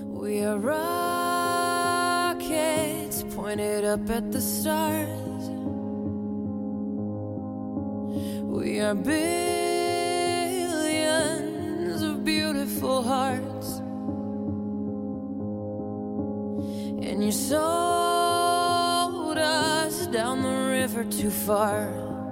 We are rockets pointed up at the stars. We are billions of beautiful hearts. And you sold us down the river too far.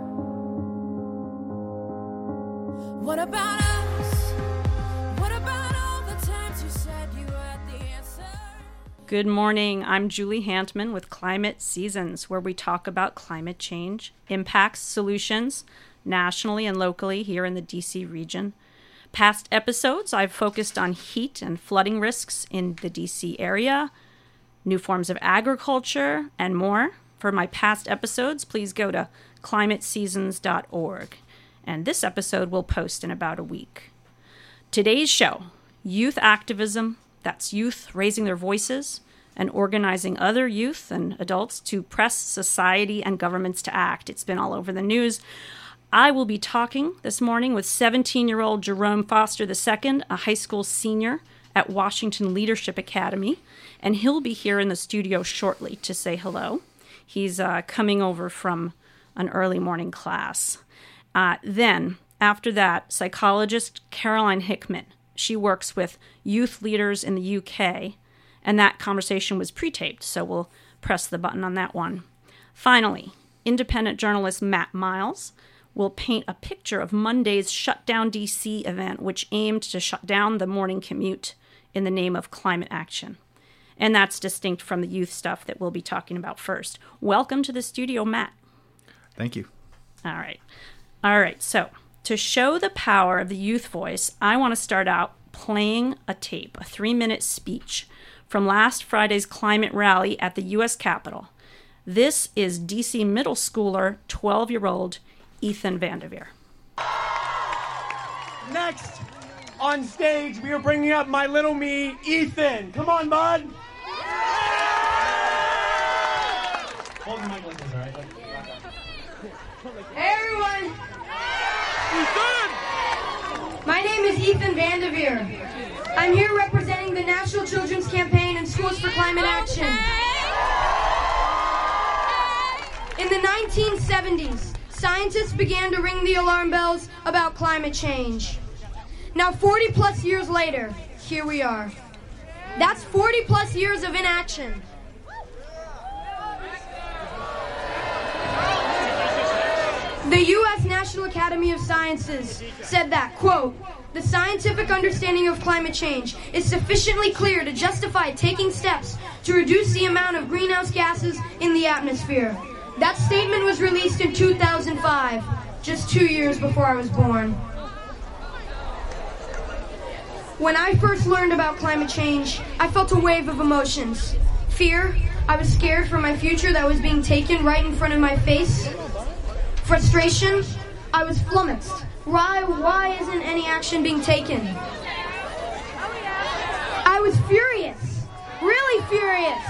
What about us? What about all the times you said you had the answer? Good morning. I'm Julie Hantman with Climate Seasons, where we talk about climate change, impacts, solutions, nationally and locally here in the DC region. Past episodes, I've focused on heat and flooding risks in the DC area, new forms of agriculture, and more. For my past episodes, please go to climateseasons.org. And this episode will post in about a week. Today's show, youth activism, that's youth raising their voices and organizing other youth and adults to press society and governments to act. It's been all over the news. I will be talking this morning with 17-year-old Jerome Foster II, a high school senior at Washington Leadership Academy, and he'll be here in the studio shortly to say hello. He's coming over from an early morning class. Then, after that, psychologist Caroline Hickman. She works with youth leaders in the UK, and that conversation was pre-taped, so we'll press the button on that one. Finally, independent journalist Matt Miles will paint a picture of Monday's Shutdown DC event, which aimed to shut down the morning commute in the name of climate action. And that's distinct from the youth stuff that we'll be talking about first. Welcome to the studio, Matt. Thank you. All right, so to show the power of the youth voice, I want to start out playing a tape, a 3-minute speech from last Friday's climate rally at the U.S. Capitol. This is DC middle schooler, 12-year-old Ethan Vanderveer. Next, on stage, we are bringing up my little me, Ethan. Come on, bud. Hold the mic like this, all right? Hey, everyone. My name is Ethan Vanderveer. I'm here representing the National Children's Campaign and Schools for Climate Action. In the 1970s, scientists began to ring the alarm bells about climate change. Now, 40 plus years later, here we are. That's 40 plus years of inaction. The U.S. National Academy of Sciences said that, quote, "The scientific understanding of climate change is sufficiently clear to justify taking steps to reduce the amount of greenhouse gases in the atmosphere." That statement was released in 2005, just 2 years before I was born. When I first learned about climate change, I felt a wave of emotions. Fear, I was scared for my future that was being taken right in front of my face. Frustration, I was flummoxed. Why isn't any action being taken? I was furious, really furious.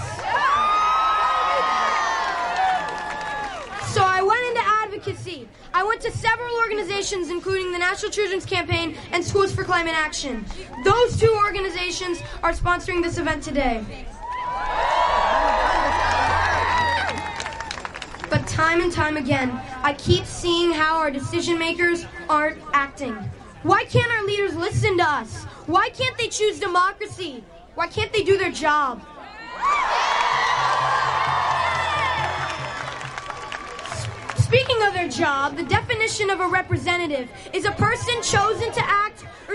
So I went into advocacy. I went to several organizations, including the National Children's Campaign and Schools for Climate Action. Those two organizations are sponsoring this event today. But time and time again, I keep seeing how our decision makers aren't acting. Why can't our leaders listen to us? Why can't they choose democracy? Why can't they do their job? Speaking of their job, the definition of a representative is a person chosen to act or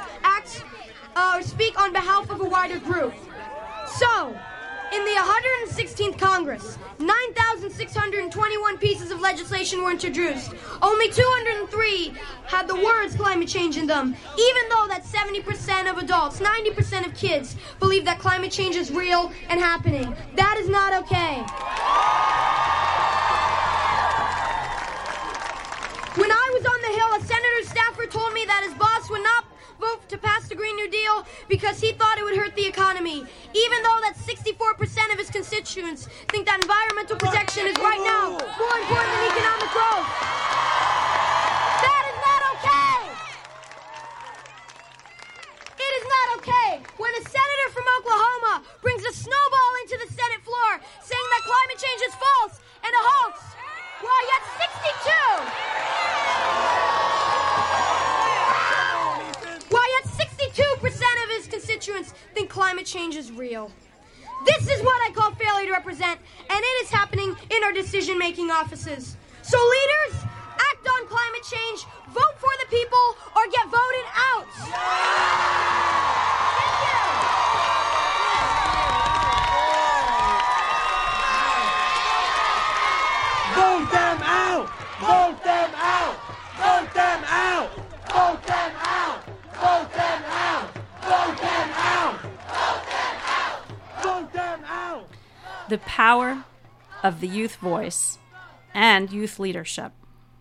speak on behalf of a wider group. So, in the 116th Congress, 9,621 pieces of legislation were introduced. Only 203 had the words climate change in them, even though that 70% of adults, 90% of kids believe that climate change is real and happening. That is not okay. When I was on the Hill, a senator's staffer told me that his boss would not vote to pass the Green New Deal because he thought it would hurt the economy, even though that 64% of his constituents think that environmental protection is right now more important than economic growth. That is not okay! It is not okay! Friday when a senator from Oklahoma brings a snowball into the Senate floor saying that climate change is false and a hoax, while yet 62% of his constituents think climate change is real. This is what I call failure to represent, and it is happening in our decision-making offices. So leaders, act on climate change, vote for the people, or get voted out. Thank you. Vote them out! Vote them out! Vote them out! Vote them out! Vote them out! Vote them out! Vote them out! Vote them out! The power of the youth voice and youth leadership.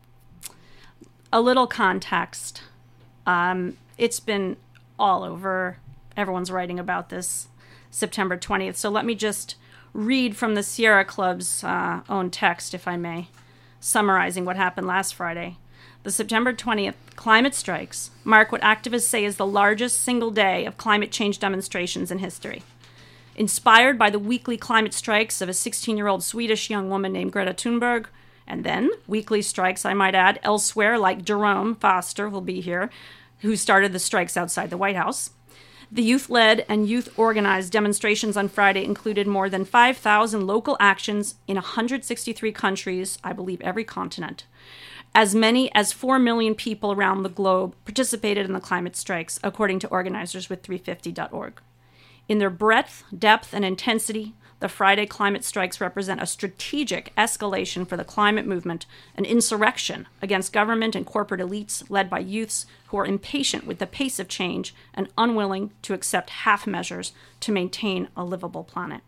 A little context. It's been all over. Everyone's writing about this September 20th. So let me just read from the Sierra Club's own text, if I may, summarizing what happened last Friday. The September 20th climate strikes mark what activists say is the largest single day of climate change demonstrations in history. Inspired by the weekly climate strikes of a 16-year-old Swedish young woman named Greta Thunberg, and then weekly strikes, I might add, elsewhere, like Jerome Foster will be here, who started the strikes outside the White House. The youth-led and youth-organized demonstrations on Friday included more than 5,000 local actions in 163 countries, I believe every continent. As many as 4 million people around the globe participated in the climate strikes, according to organizers with 350.org. In their breadth, depth, and intensity, the Friday climate strikes represent a strategic escalation for the climate movement, an insurrection against government and corporate elites led by youths who are impatient with the pace of change and unwilling to accept half measures to maintain a livable planet.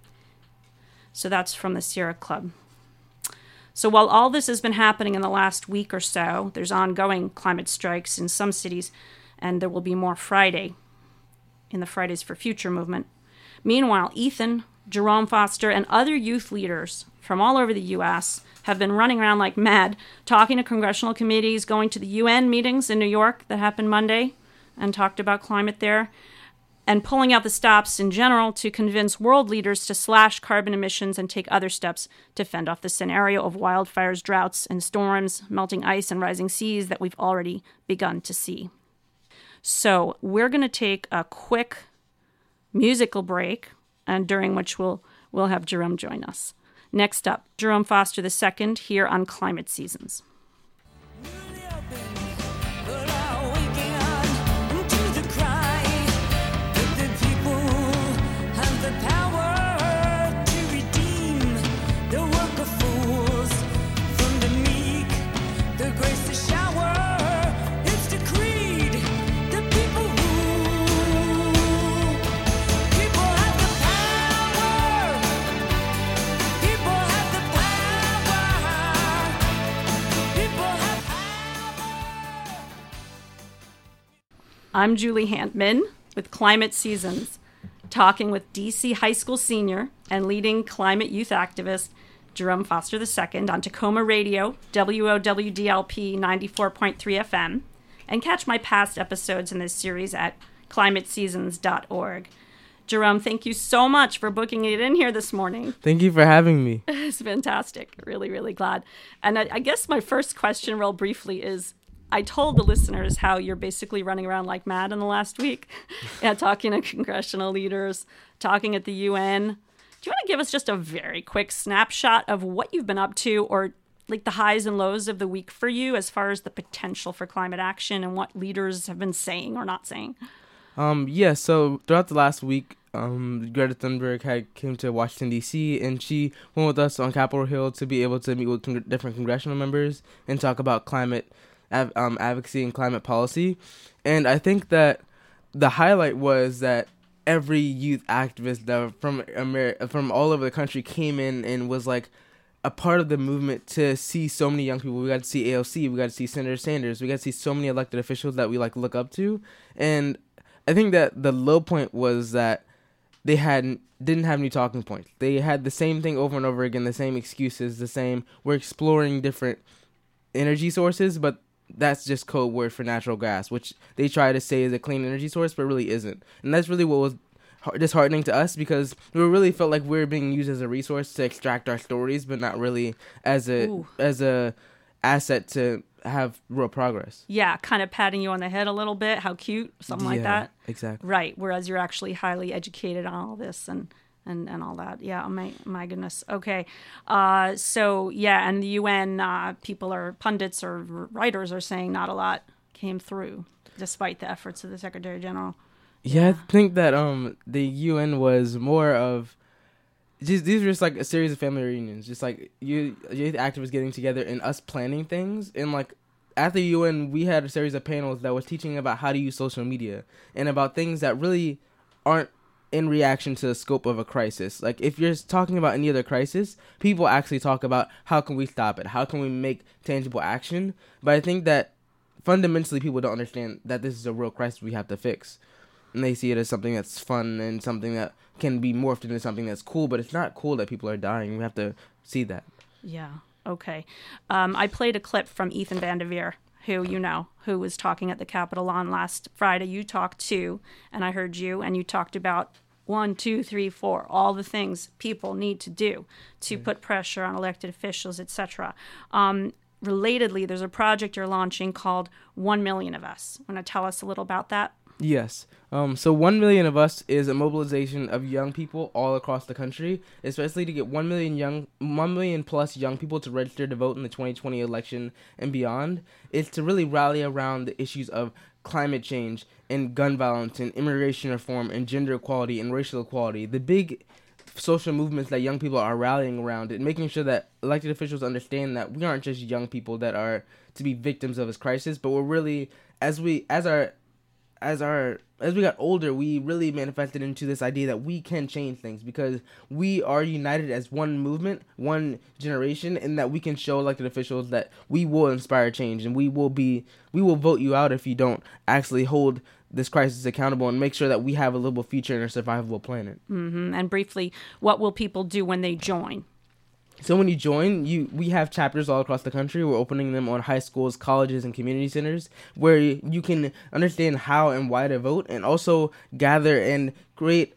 So that's from the Sierra Club. So while all this has been happening in the last week or so, there's ongoing climate strikes in some cities, and there will be more Friday in the Fridays for Future movement. Meanwhile, Ethan, Jerome Foster, and other youth leaders from all over the U.S. have been running around like mad, talking to congressional committees, going to the UN meetings in New York that happened Monday and talked about climate there, and pulling out the stops in general to convince world leaders to slash carbon emissions and take other steps to fend off the scenario of wildfires, droughts, and storms, melting ice, and rising seas that we've already begun to see. So we're going to take a quick musical break, and during which we'll have Jerome join us. Next up, Jerome Foster II here on Climate Seasons. I'm Julie Hantman with Climate Seasons, talking with DC High School senior and leading climate youth activist Jerome Foster II on Tacoma Radio, WOWDLP 94.3 FM, and catch my past episodes in this series at climateseasons.org. Jerome, thank you so much for booking it in here this morning. Thank you for having me. It's fantastic. Really, really glad. And I guess my first question real briefly is, I told the listeners how you're basically running around like mad in the last week, talking to congressional leaders, talking at the UN. Do you want to give us just a very quick snapshot of what you've been up to, or like the highs and lows of the week for you as far as the potential for climate action and what leaders have been saying or not saying? So throughout the last week, Greta Thunberg came to Washington, D.C., and she went with us on Capitol Hill to be able to meet with different congressional members and talk about climate advocacy and climate policy. And I think that the highlight was that every youth activist from all over the country came in and was like a part of the movement to see so many young people. We got to see AOC, we got to see Senator Sanders, we got to see so many elected officials that we look up to. And I think that the low point was that they didn't have any talking points. They had the same thing over and over again, the same excuses, we're exploring different energy sources, but that's just code word for natural gas, which they try to say is a clean energy source, but really isn't. And that's really what was disheartening to us, because we really felt like we were being used as a resource to extract our stories, but not really as a asset to have real progress. Yeah, kind of patting you on the head a little bit. How cute, something like that. Exactly. Right, whereas you're actually highly educated on all this and all that. Yeah, my goodness. Okay. So, yeah, and the UN people or pundits or writers are saying not a lot came through, despite the efforts of the Secretary General. Yeah, I think that the UN was more of these were just like a series of family reunions, just like youth activists getting together and us planning things. And like at the UN, we had a series of panels that was teaching about how to use social media and about things that really aren't in reaction to the scope of a crisis. Like if you're talking about any other crisis, people actually talk about how can we stop it, how can we make tangible action. But I think that fundamentally people don't understand that this is a real crisis we have to fix. And they see it as something that's fun and something that can be morphed into something that's cool, but it's not cool that people are dying. We have to see that. Yeah, okay. I played a clip from Ethan Van der Veer, who was talking at the Capitol on last Friday. You talked too, and I heard you, and you talked about 1, 2, 3, 4, all the things people need to do to put pressure on elected officials, etc. Relatedly, there's a project you're launching called 1 Million of Us. Want to tell us a little about that? Yes. So 1 million of us is a mobilization of young people all across the country, especially to get 1 million plus young people to register to vote in the 2020 election and beyond. It's to really rally around the issues of climate change and gun violence and immigration reform and gender equality and racial equality. The big social movements that young people are rallying around, and making sure that elected officials understand that we aren't just young people that are to be victims of this crisis, but we're really, as we got older, we really manifested into this idea that we can change things because we are united as one movement, one generation, and that we can show elected officials that we will inspire change, and we will vote you out if you don't actually hold this crisis accountable and make sure that we have a livable future and a survivable planet. Mm-hmm. And briefly, what will people do when they join? So when you join, we have chapters all across the country. We're opening them on high schools, colleges, and community centers where you can understand how and why to vote, and also gather and create,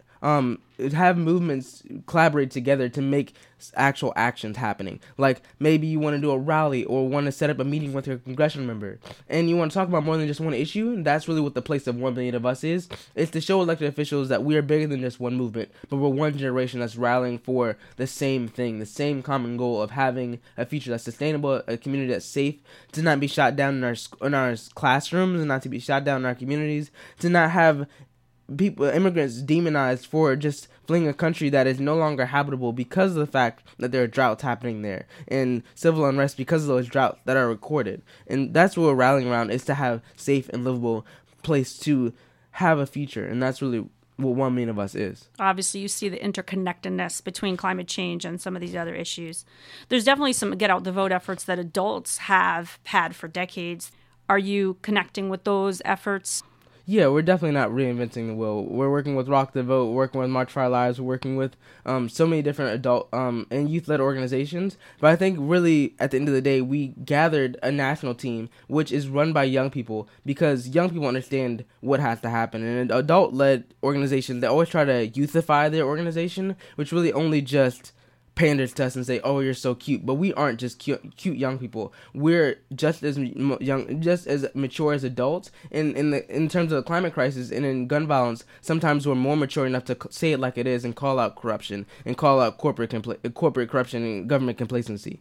have movements collaborate together to make actual actions happening. Like maybe you want to do a rally or want to set up a meeting with your congressional member, and you want to talk about more than just one issue. And that's really what the place of 1 million of us is. It's to show elected officials that we are bigger than just one movement, but we're one generation that's rallying for the same thing, the same common goal of having a future that's sustainable, a community that's safe, to not be shot down in our classrooms, and not to be shot down in our communities, to not have immigrants demonized for just fleeing a country that is no longer habitable because of the fact that there are droughts happening there and civil unrest because of those droughts that are recorded. And that's what we're rallying around, is to have safe and livable place to have a future. And that's really what 1 million of us is. Obviously, you see the interconnectedness between climate change and some of these other issues. There's definitely some get out the vote efforts that adults have had for decades. Are you connecting with those efforts? Yeah, we're definitely not reinventing the wheel. We're working with Rock the Vote, we're working with March for Our Lives, we're working with so many different adult and youth-led organizations. But I think really, at the end of the day, we gathered a national team, which is run by young people, because young people understand what has to happen. And an adult-led organization, they always try to youthify their organization, which really only just panders to us and say, "Oh, you're so cute," but we aren't just cute young people. We're just as young, just as mature as adults. In terms of the climate crisis and in gun violence, sometimes we're more mature enough to say it like it is and call out corruption and call out corporate corruption and government complacency.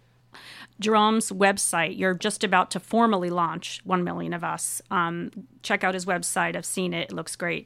Jerome's website, you're just about to formally launch 1 Million of Us. Check out his website. I've seen it. It looks great.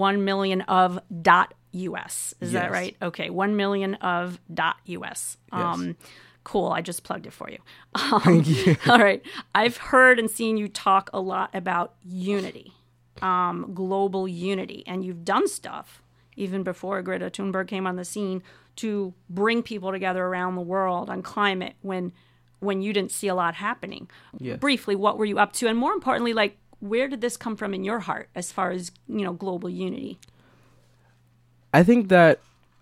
1millionof.us. Is that right? Okay. 1millionof.us. Yes. Cool. I just plugged it for you. Thank you. All right. I've heard and seen you talk a lot about unity, global unity, and you've done stuff even before Greta Thunberg came on the scene to bring people together around the world on climate when you didn't see a lot happening. Yeah. Briefly, what were you up to? And more importantly, like, where did this come from in your heart as far as, global unity? I think that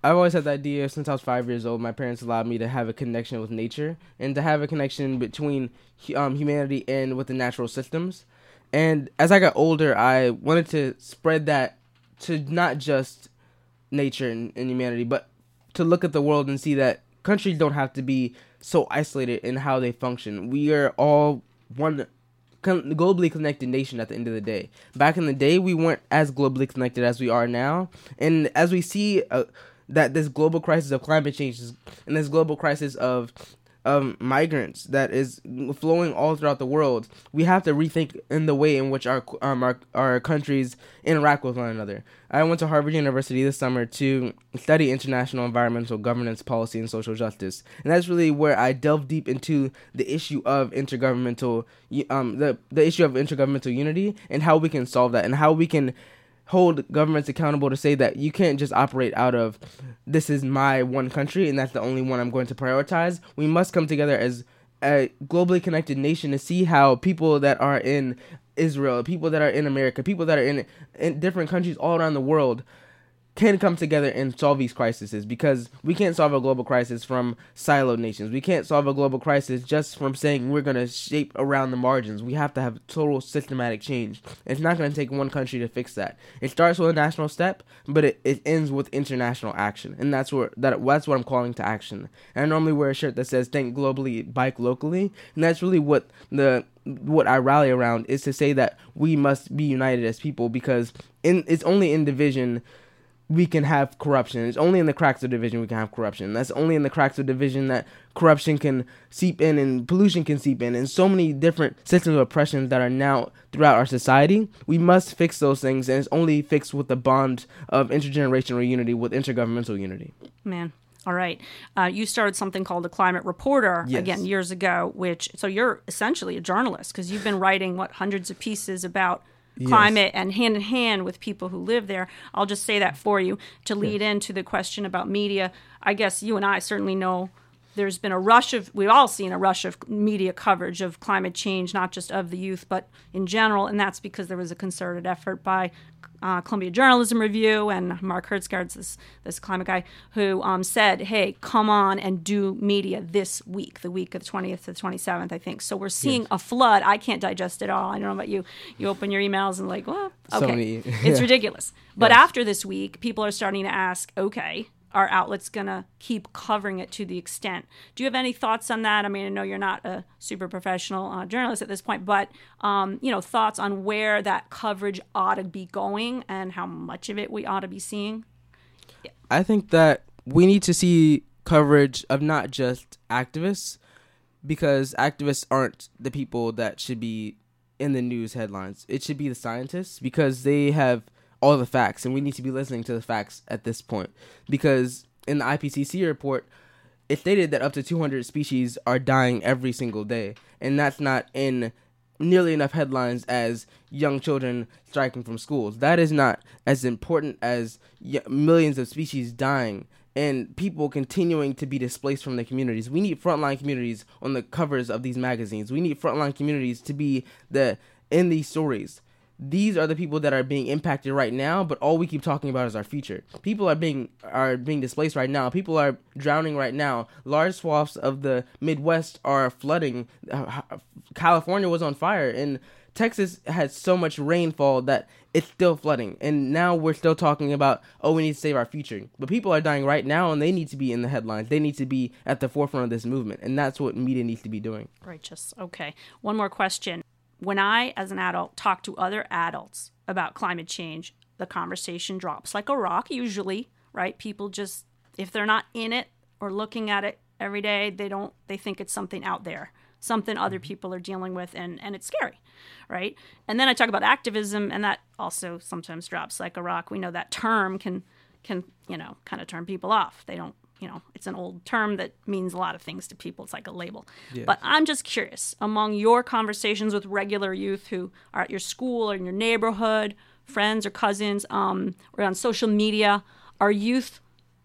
I've always had the idea since I was 5 years old. My parents allowed me to have a connection with nature and to have a connection between humanity and with the natural systems. And as I got older, I wanted to spread that to not just nature and humanity, but to look at the world and see that countries don't have to be so isolated in how they function. We are all one globally connected nation at the end of the day. Back in the day, we weren't as globally connected as we are now. And as we see that this global crisis of climate change and this global crisis of migrants that is flowing all throughout the world, we have to rethink in the way in which our countries interact with one another. I went to Harvard University this summer to study international environmental governance, policy, and social justice, and that's really where I delved deep into the issue of intergovernmental, the issue of intergovernmental unity and how we can solve that and how we can hold governments accountable to say that you can't just operate out of this is my one country and that's the only one I'm going to prioritize. We must come together as a globally connected nation to see how people that are in Israel, people that are in America, people that are in different countries all around the world can come together and solve these crises, because we can't solve a global crisis from siloed nations. We can't solve a global crisis just from saying we're going to shape around the margins. We have to have total systematic change. It's not going to take one country to fix that. It starts with a national step, but it ends with international action, and that's what I'm calling to action. And I normally wear a shirt that says "Think globally, bike locally," and that's really what I rally around, is to say that we must be united as people, because it's only in division we can have corruption. It's only in the cracks of division we can have corruption. That's only in the cracks of division that corruption can seep in and pollution can seep in, and so many different systems of oppression that are now throughout our society. We must fix those things, and it's only fixed with the bond of intergenerational unity, with intergovernmental unity. Man. All right. You started something called The Climate Reporter, Yes. again, years ago, so you're essentially a journalist, because you've been writing, hundreds of pieces about climate, and hand in hand with people who live there. I'll just say that for you to lead into the question about media. I guess you and I certainly know there's been we've all seen a rush of media coverage of climate change, not just of the youth, but in general. And that's because there was a concerted effort by Columbia Journalism Review and Mark Hertzgaard's this climate guy, who said, hey, come on and do media this week, the week of the 20th to the 27th, I think. So we're seeing a flood. I can't digest it all. I don't know about you. You open your emails and well, okay. It's ridiculous. But after this week, people are starting to ask, okay, are outlets going to keep covering it to the extent? Do you have any thoughts on that? I mean, I know you're not a super professional journalist at this point, but, thoughts on where that coverage ought to be going and how much of it we ought to be seeing? Yeah. I think that we need to see coverage of not just activists, because activists aren't the people that should be in the news headlines. It should be the scientists, because they have all the facts, and we need to be listening to the facts at this point, because in the IPCC report, it stated that up to 200 species are dying every single day, and that's not in nearly enough headlines as young children striking from schools. That is not as important as millions of species dying and people continuing to be displaced from their communities. We need frontline communities on the covers of these magazines. We need frontline communities to be in these stories. These are the people that are being impacted right now, but all we keep talking about is our future. People are being displaced right now. People are drowning right now. Large swaths of the Midwest are flooding. California was on fire, and Texas had so much rainfall that it's still flooding. And now we're still talking about, we need to save our future. But people are dying right now, and they need to be in the headlines. They need to be at the forefront of this movement, and that's what media needs to be doing. Righteous. Okay. One more question. When I, as an adult, talk to other adults about climate change, the conversation drops like a rock, usually, right? People just, if they're not in it or looking at it every day, they think it's something out there, something other people are dealing with, and it's scary, right? And then I talk about activism, and that also sometimes drops like a rock. We know that term can kind of turn people off. They don't, it's an old term that means a lot of things to people. It's like a label. Yes. But I'm just curious, among your conversations with regular youth who are at your school or in your neighborhood, friends or cousins, or on social media, are youth,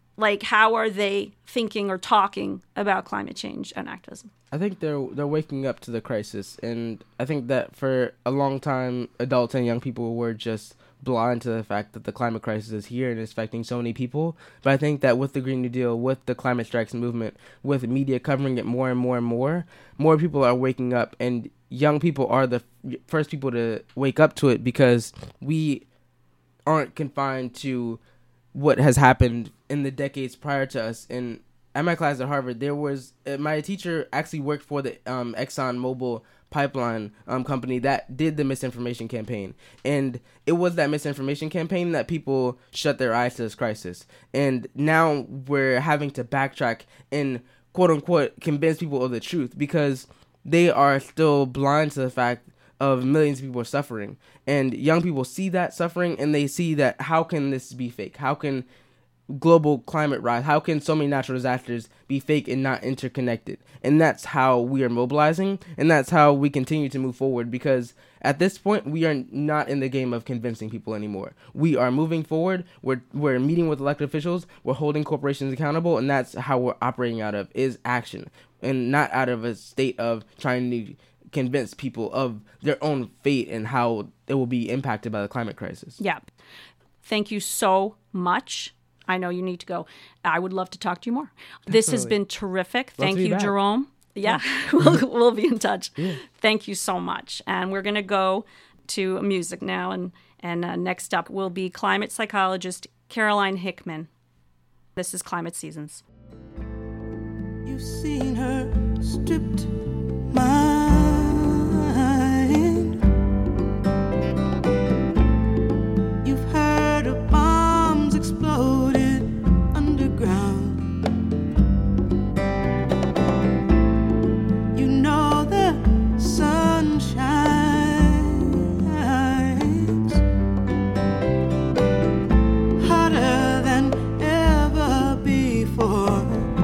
how are they thinking or talking about climate change and activism? I think they're waking up to the crisis, and I think that for a long time, adults and young people were just blind to the fact that the climate crisis is here and it's affecting so many people. But I think that with the Green New Deal, with the climate strikes movement, with media covering it more and more and more people are waking up, and young people are the first people to wake up to it, because we aren't confined to what has happened in the decades prior to us. And at my class at Harvard, there was my teacher actually worked for the Exxon Mobil pipeline company that did the misinformation campaign, and it was that misinformation campaign that people shut their eyes to this crisis. And now we're having to backtrack and quote unquote convince people of the truth, because they are still blind to the fact of millions of people are suffering. And young people see that suffering, and they see that how can this be fake? How can global climate rise? How can so many natural disasters be fake and not interconnected? And that's how we are mobilizing, and that's how we continue to move forward, because at this point we are not in the game of convincing people anymore. We are moving forward. We're meeting with elected officials. We're holding corporations accountable, and that's how we're operating out of, is action, and not out of a state of trying to convince people of their own fate and how it will be impacted by the climate crisis. Yeah. Thank you so much. I know you need to go. I would love to talk to you more. This has been terrific. Thank you, Jerome. Yeah, we'll be in touch. Yeah. Thank you so much. And we're going to go to music now. And next up will be climate psychologist Caroline Hickman. This is Climate Seasons. You've seen her stripped mind. You've heard of bombs exploded underground. You know the sun shines hotter than ever before.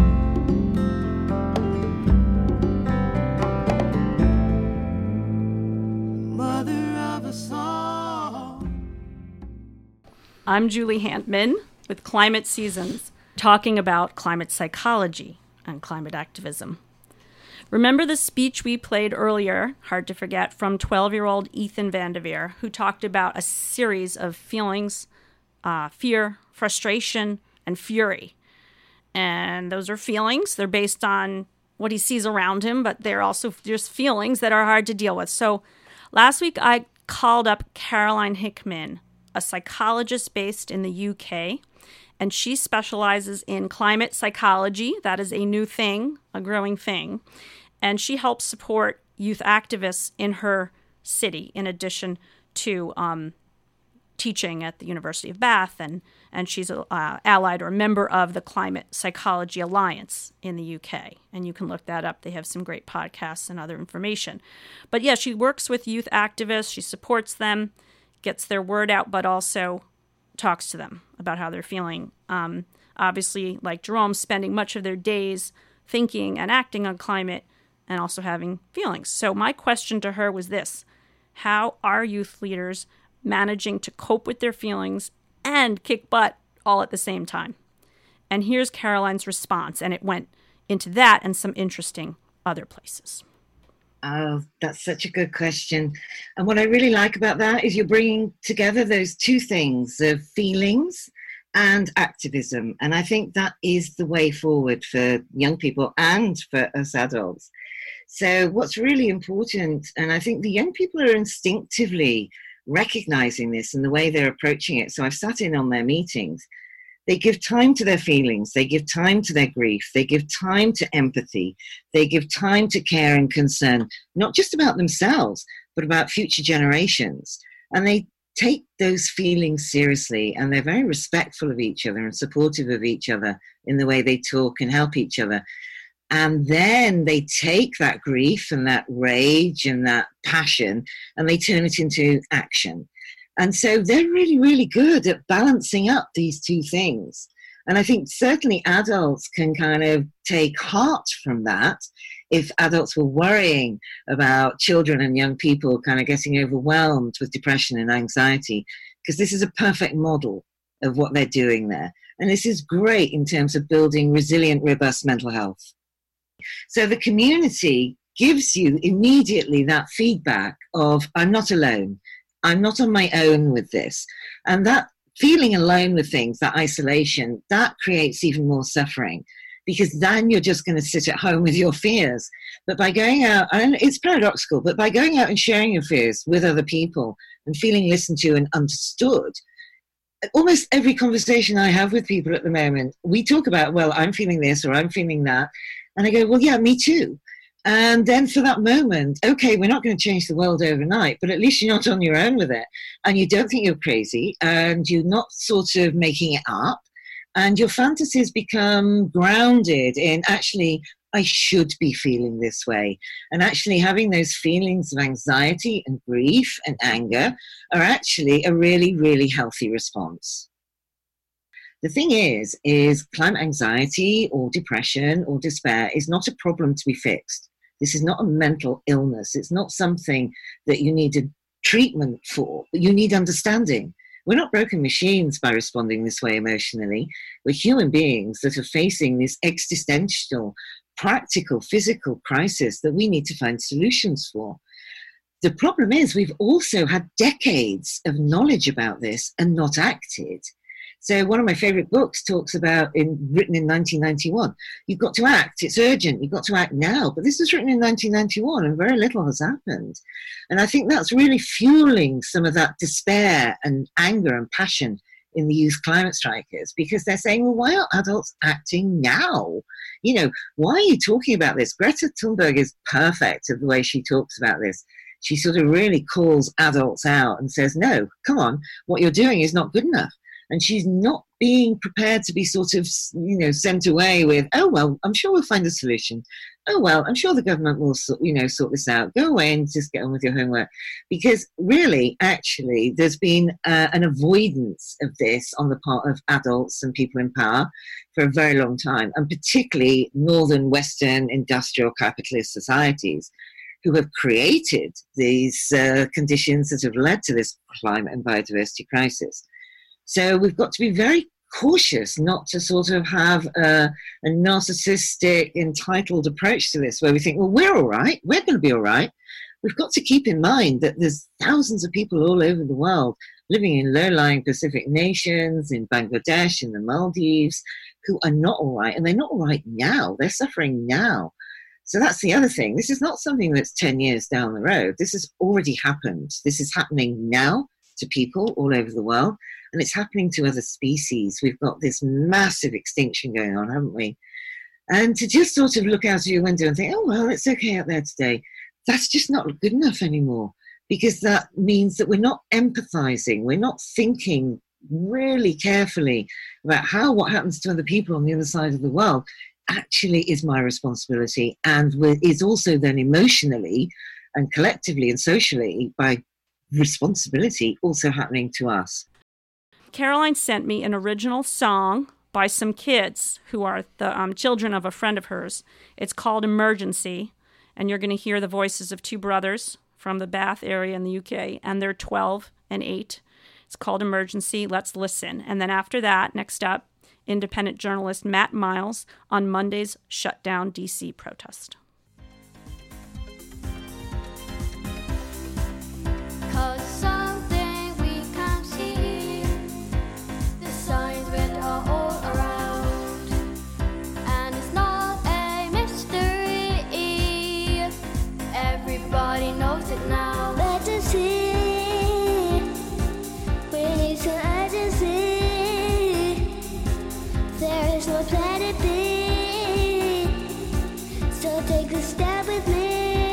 I'm Julie Hantman with Climate Seasons, talking about climate psychology and climate activism. Remember the speech we played earlier, hard to forget, from 12-year-old Ethan Van Devere, who talked about a series of feelings, fear, frustration, and fury. And those are feelings. They're based on what he sees around him, but they're also just feelings that are hard to deal with. So last week I called up Caroline Hickman, a psychologist based in the UK, and she specializes in climate psychology. That is a new thing, a growing thing. And she helps support youth activists in her city, in addition to teaching at the University of Bath, and she's allied or a member of the Climate Psychology Alliance in the UK. And you can look that up. They have some great podcasts and other information. But yeah, she works with youth activists. She supports them, gets their word out, but also talks to them about how they're feeling. Obviously, like Jerome, spending much of their days thinking and acting on climate and also having feelings. So my question to her was this: how are youth leaders managing to cope with their feelings and kick butt all at the same time? And here's Caroline's response, and it went into that and some interesting other places. Oh, that's such a good question. And what I really like about that is you're bringing together those two things of feelings and activism. And I think that is the way forward for young people and for us adults. So what's really important, and I think the young people are instinctively recognizing this in the way they're approaching it. So I've sat in on their meetings. They give time to their feelings. They give time to their grief. They give time to empathy. They give time to care and concern, not just about themselves, but about future generations. And they take those feelings seriously, and they're very respectful of each other and supportive of each other in the way they talk and help each other. And then they take that grief and that rage and that passion, and they turn it into action. And so they're really, really good at balancing up these two things. And I think certainly adults can kind of take heart from that. If adults were worrying about children and young people kind of getting overwhelmed with depression and anxiety, because this is a perfect model of what they're doing there. And this is great in terms of building resilient, robust mental health. So the community gives you immediately that feedback of, I'm not alone. I'm not on my own with this. And that feeling alone with things, that isolation, that creates even more suffering, because then you're just going to sit at home with your fears. But by going out, and it's paradoxical, but by going out and sharing your fears with other people and feeling listened to and understood, almost every conversation I have with people at the moment, we talk about, well, I'm feeling this or I'm feeling that. And I go, well, yeah, me too. And then for that moment, okay, we're not going to change the world overnight, but at least you're not on your own with it. And you don't think you're crazy, and you're not sort of making it up. And your fantasies become grounded in, actually, I should be feeling this way. And actually having those feelings of anxiety and grief and anger are actually a really, really healthy response. The thing is climate anxiety or depression or despair is not a problem to be fixed. This is not a mental illness. It's not something that you need a treatment for, but you need understanding. We're not broken machines by responding this way emotionally. We're human beings that are facing this existential, practical, physical crisis that we need to find solutions for. The problem is we've also had decades of knowledge about this and not acted. So one of my favorite books talks about, written in 1991, you've got to act, it's urgent, you've got to act now. But this was written in 1991 and very little has happened. And I think that's really fueling some of that despair and anger and passion in the youth climate strikers, because they're saying, well, why aren't adults acting now? You know, why are you talking about this? Greta Thunberg is perfect of the way she talks about this. She sort of really calls adults out and says, no, come on, what you're doing is not good enough. And she's not being prepared to be sort of, you know, sent away with, oh, well, I'm sure we'll find a solution. Oh, well, I'm sure the government will, sort this out. Go away and just get on with your homework. Because really, actually, there's been an avoidance of this on the part of adults and people in power for a very long time, and particularly northern Western industrial capitalist societies who have created these conditions that have led to this climate and biodiversity crisis. So we've got to be very cautious not to sort of have a narcissistic, entitled approach to this, where we think, well, we're all right, we're going to be all right. We've got to keep in mind that there's thousands of people all over the world living in low-lying Pacific nations, in Bangladesh, in the Maldives, who are not all right, and they're not all right now. They're suffering now. So that's the other thing. This is not something that's 10 years down the road. This has already happened. This is happening now to people all over the world. And it's happening to other species. We've got this massive extinction going on, haven't we? And to just sort of look out of your window and think, oh, well, it's okay out there today, that's just not good enough anymore, because that means that we're not empathizing. We're not thinking really carefully about how what happens to other people on the other side of the world actually is my responsibility, and is also then emotionally and collectively and socially by responsibility also happening to us. Caroline sent me an original song by some kids who are the children of a friend of hers. It's called Emergency, and you're going to hear the voices of two brothers from the Bath area in the UK, and they're 12 and 8. It's called Emergency. Let's listen. And then after that, next up, independent journalist Matt Miles on Monday's shutdown DC protest. 'Cause something we can't see, the signs that are all around, and it's not a mystery. Everybody knows it now. Let us see, we need some urgency. There is no planet B, so take a step with me.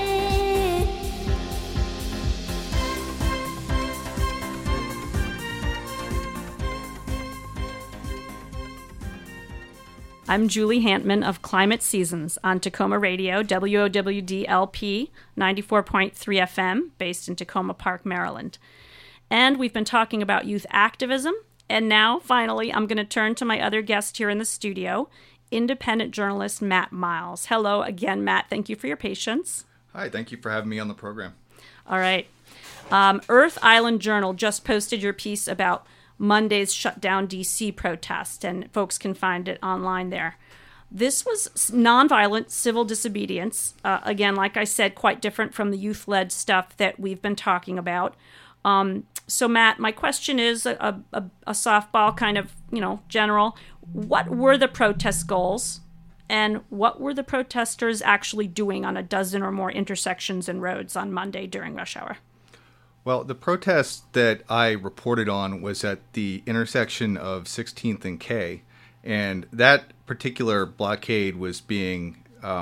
I'm Julie Hantman of Climate Seasons on Tacoma Radio, WOWD-LP 94.3 FM, based in Tacoma Park, Maryland. And we've been talking about youth activism. And now, finally, I'm going to turn to my other guest here in the studio, independent journalist Matt Miles. Hello again, Matt. Thank you for your patience. Hi, thank you for having me on the program. All right. Earth Island Journal just posted your piece about Monday's shutdown DC protest, and folks can find it online there. This was nonviolent civil disobedience. Again, like I said, quite different from the youth-led stuff that we've been talking about. So, Matt, my question is a softball kind of, general. What were the protest goals, and what were the protesters actually doing on a dozen or more intersections and roads on Monday during rush hour? Well, the protest that I reported on was at the intersection of 16th and K, and that particular blockade was being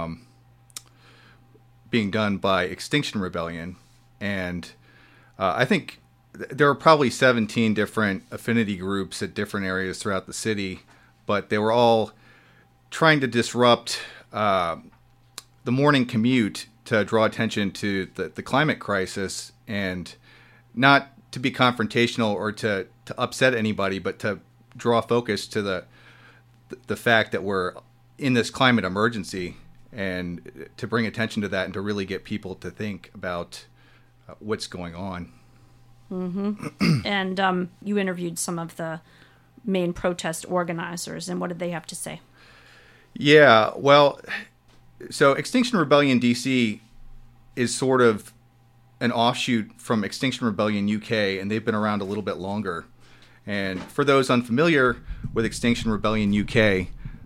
done by Extinction Rebellion, and I think there were probably 17 different affinity groups at different areas throughout the city, but they were all trying to disrupt the morning commute to draw attention to the climate crisis, and not to be confrontational or to upset anybody, but to draw focus to the fact that we're in this climate emergency, and to bring attention to that, and to really get people to think about what's going on. Mm-hmm. And you interviewed some of the main protest organizers, and what did they have to say? Yeah, well, so Extinction Rebellion DC is sort of an offshoot from Extinction Rebellion UK, and they've been around a little bit longer. And for those unfamiliar with Extinction Rebellion UK,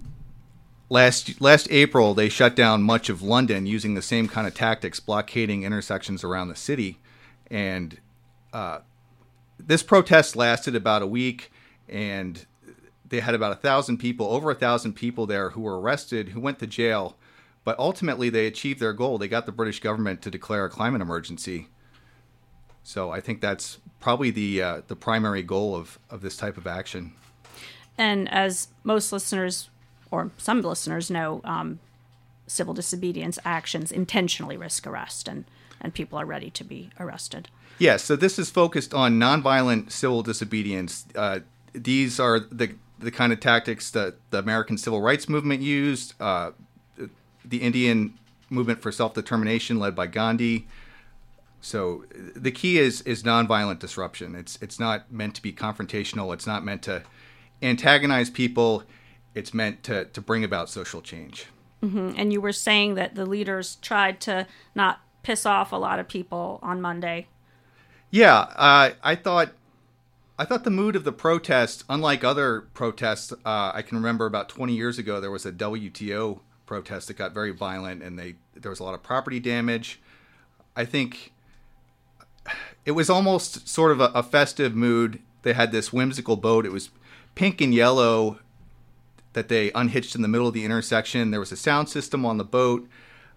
last April they shut down much of London using the same kind of tactics, blockading intersections around the city. And this protest lasted about a week, and they had about 1,000 people, over 1,000 people there who were arrested, who went to jail. But ultimately, they achieved their goal. They got the British government to declare a climate emergency. So I think that's probably the primary goal of this type of action. And as most listeners, or some listeners know, civil disobedience actions intentionally risk arrest, and people are ready to be arrested. Yes, so this is focused on nonviolent civil disobedience. These are the kind of tactics that the American Civil Rights Movement used, the Indian movement for self-determination led by Gandhi. So the key is nonviolent disruption. It's not meant to be confrontational. It's not meant to antagonize people. It's meant to bring about social change. Mm-hmm. And you were saying that the leaders tried to not piss off a lot of people on Monday. Yeah, I thought the mood of the protest, unlike other protests, I can remember about 20 years ago there was a WTO protest that got very violent, and there was a lot of property damage. I think it was almost sort of a festive mood. They had this whimsical boat. It was pink and yellow that they unhitched in the middle of the intersection. There was a sound system on the boat.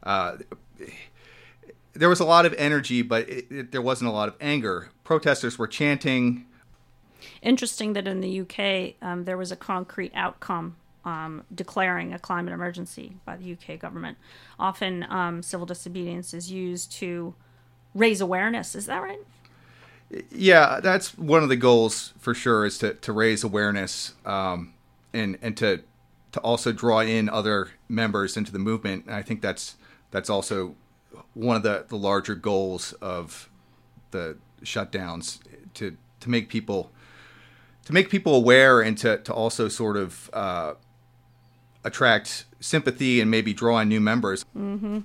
There was a lot of energy, but there wasn't a lot of anger. Protesters were chanting. Interesting that in the UK, there was a concrete outcome declaring a climate emergency by the UK government. Often civil disobedience is used to raise awareness. Is that right? Yeah, that's one of the goals for sure, is to raise awareness and to also draw in other members into the movement. And I think that's also one of the larger goals of the shutdowns, to make people aware, and to also sort of attract sympathy and maybe draw in new members. Mm-hmm.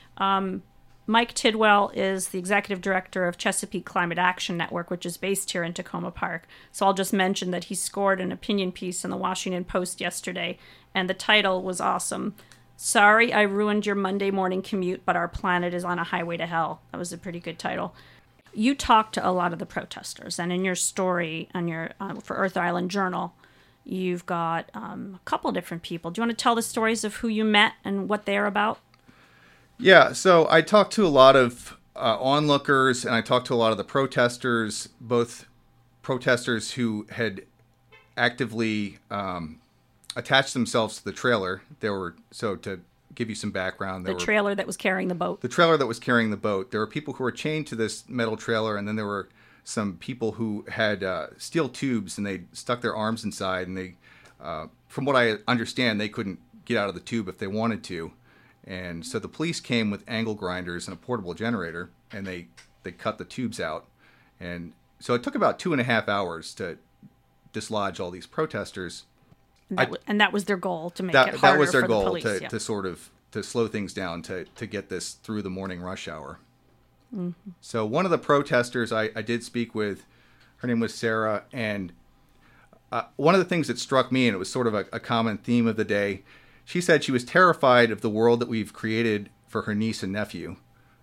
Mike Tidwell is the executive director of Chesapeake Climate Action Network, which is based here in Tacoma Park. So I'll just mention that he scored an opinion piece in the Washington Post yesterday, and the title was awesome. "Sorry I ruined your Monday morning commute, but our planet is on a highway to hell." That was a pretty good title. You talked to a lot of the protesters, and in your story on your for Earth Island Journal, you've got a couple different people. Do you want to tell the stories of who you met and what they're about? Yeah, so I talked to a lot of onlookers, and I talked to a lot of the protesters, both protesters who had actively attached themselves to the trailer. So to give you some background, the trailer that was carrying the boat. The trailer that was carrying the boat. There were people who were chained to this metal trailer, and then there were some people who had steel tubes, and they stuck their arms inside, and they, from what I understand, they couldn't get out of the tube if they wanted to. And so the police came with angle grinders and a portable generator, and they cut the tubes out. And so it took about 2.5 hours to dislodge all these protesters. And that was their goal, to make it harder that was their for goal, the police. to sort of to slow things down, to get this through the morning rush hour. So one of the protesters I did speak with, her name was Sarah, and one of the things that struck me, and it was sort of a common theme of the day, she said she was terrified of the world that we've created for her niece and nephew.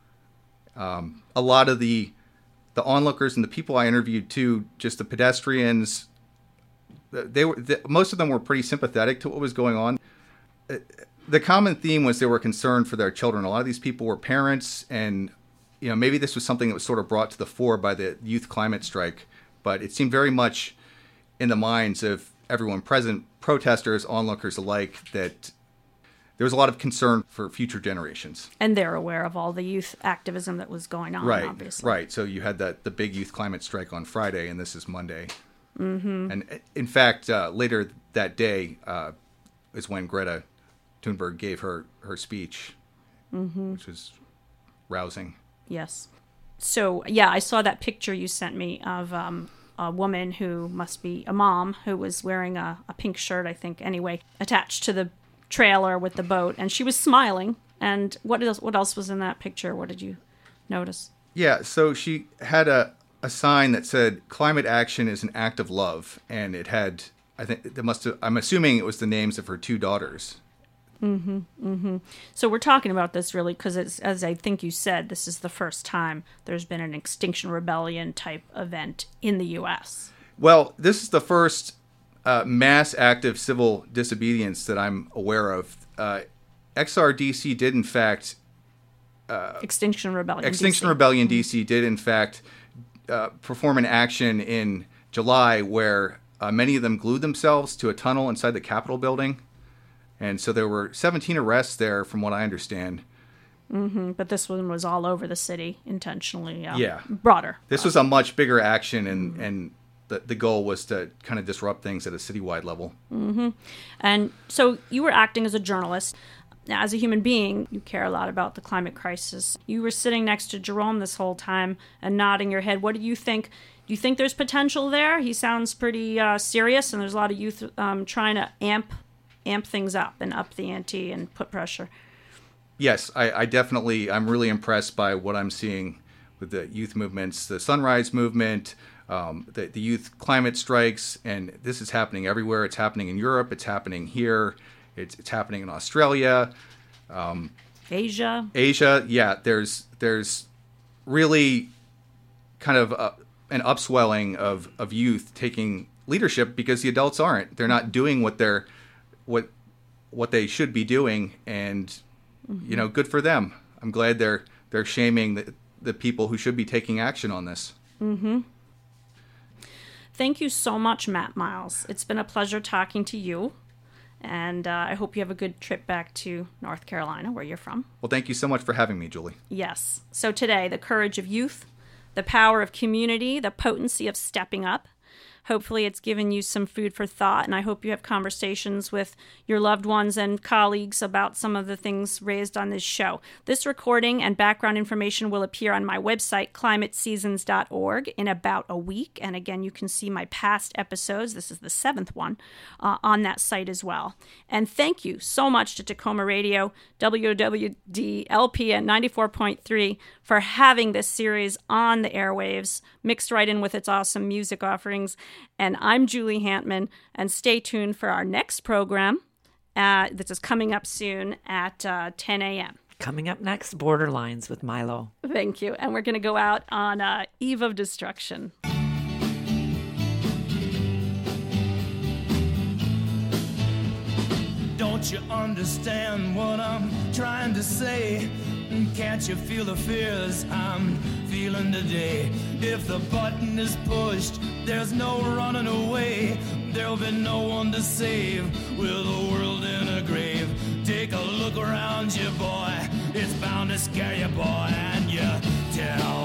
A lot of the onlookers and the people I interviewed too, just the pedestrians, most of them were pretty sympathetic to what was going on. The common theme was they were concerned for their children. A lot of these people were parents, and maybe this was something that was sort of brought to the fore by the youth climate strike, but it seemed very much in the minds of everyone present, protesters, onlookers alike, that there was a lot of concern for future generations. And they're aware of all the youth activism that was going on, obviously. Right. So you had the big youth climate strike on Friday, and this is Monday. Mm-hmm. And in fact, later that day is when Greta Thunberg gave her speech, which was rousing. Yes. So, yeah, I saw that picture you sent me of a woman who must be a mom who was wearing a pink shirt, I think, anyway, attached to the trailer with the boat, and she was smiling. And what else was in that picture? What did you notice? Yeah, so she had a sign that said "Climate action is an act of love," and it had, I'm assuming it was the names of her two daughters. Mm-hmm. Mm-hmm. So we're talking about this really because, as I think you said, this is the first time there's been an Extinction Rebellion type event in the U.S. Well, this is the first mass active civil disobedience that I'm aware of. XRDC did, in fact... Extinction Rebellion DC did, in fact, perform an action in July where many of them glued themselves to a tunnel inside the Capitol building. And so there were 17 arrests there, from what I understand. Mm-hmm. But this one was all over the city, intentionally. Yeah. Broader. This was a much bigger action, and the goal was to kind of disrupt things at a citywide level. Mm-hmm. And so you were acting as a journalist. Now, as a human being, you care a lot about the climate crisis. You were sitting next to Jerome this whole time and nodding your head. What do you think? Do you think there's potential there? He sounds pretty serious, and there's a lot of youth trying to amp things up and up the ante and put pressure. Yes, I definitely, I'm really impressed by what I'm seeing with the youth movements, the Sunrise Movement, the youth climate strikes, and this is happening everywhere. It's happening in Europe. It's happening here. It's happening in Australia. Asia. Yeah, there's really kind of an upswelling of youth taking leadership because the adults aren't. They're not doing what they should be doing, and good for them. I'm glad they're shaming the people who should be taking action on this. Mm-hmm. Thank you so much, Matt Miles. It's been a pleasure talking to you, and I hope you have a good trip back to North Carolina, where you're from. Well, thank you so much for having me, Julie. Yes. So today, the courage of youth, the power of community, the potency of stepping up. Hopefully it's given you some food for thought, and I hope you have conversations with your loved ones and colleagues about some of the things raised on this show. This recording and background information will appear on my website, climateseasons.org, in about a week. And again, you can see my past episodes, this is the 7th one, on that site as well. And thank you so much to Tacoma Radio, WWDLP at 94.3, for having this series on the airwaves, mixed right in with its awesome music offerings. And I'm Julie Hantman, and stay tuned for our next program. This is coming up soon at 10 a.m. Coming up next, Borderlines with Milo. Thank you. And we're going to go out on Eve of Destruction. Don't you understand what I'm trying to say? Can't you feel the fears I'm feeling today? If the button is pushed, there's no running away. There'll be no one to save with the world in a grave. Take a look around you, boy. It's bound to scare you, boy. And you tell